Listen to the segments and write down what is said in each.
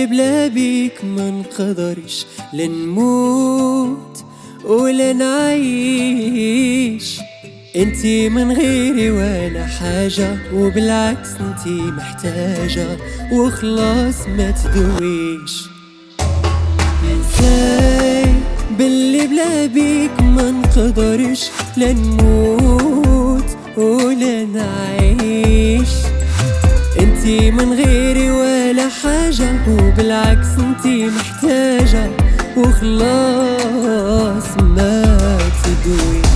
باللي بلا بيك ما نقدرش لا نموت ولا نعيش. انتي من غيري ولا حاجة، وبالعكس انتي محتاجة وخلاص ما تدويش. انساي باللي بلا بيك ما نقدرش لا نموت ولا نعيش. انتي من غيري ولا حاجة، وبالعكس انتي محتاجة وخلاص ما تدويش.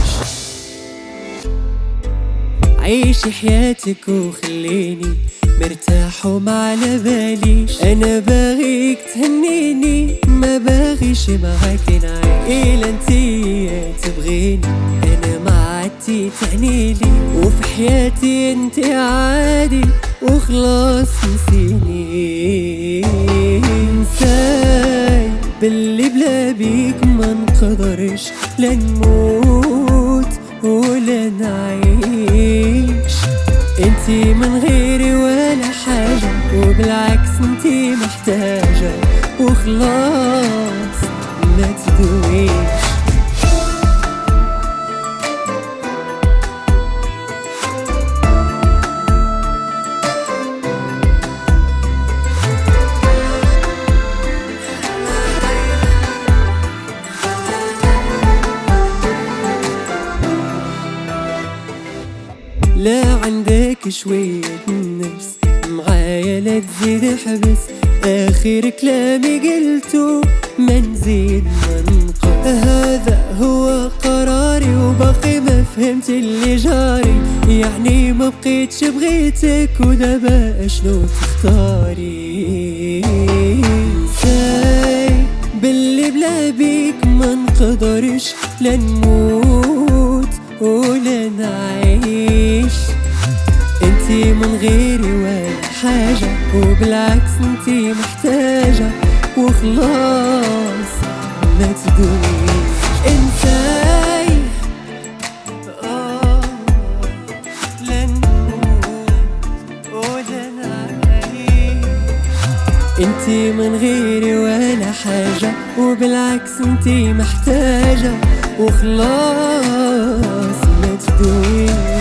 عيشي حياتك وخليني مرتاح وما على باليش. انا باغيك تهنيني ما باغيش معاك نعيش. إلا انتي تبغيني انا ما عدتي تعنيلي، وفي حياتي انتي عادي وخلاص نسيني. انساي باللي بلا بيك ما نقدرش لا نموت ولا نعيش. انتي من غيري ولا حاجة، وبالعكس انتي محتاجة وخلاص ما تدويش. لا عندك شوية نفس معايا لا تزيد حبس. آخر كلامي قلته ما نزيد ما ننقص. هذا هو قراري وباقي ما فهمت اللي جاري. يعني ما بقيتش بغيتك ودابا اشنو تختاري. انساي باللي بلا بيك ما نقدرش لا نموت ولا نعيش. انتي من غيري ولا حاجة، وبالعكس انتي محتاجة وخلاص ما تدويش. انساي لا نموت ولا نعيش. انتي من غيري ولا حاجة، وبالعكس انتي محتاجة وخلاص ما تدويش.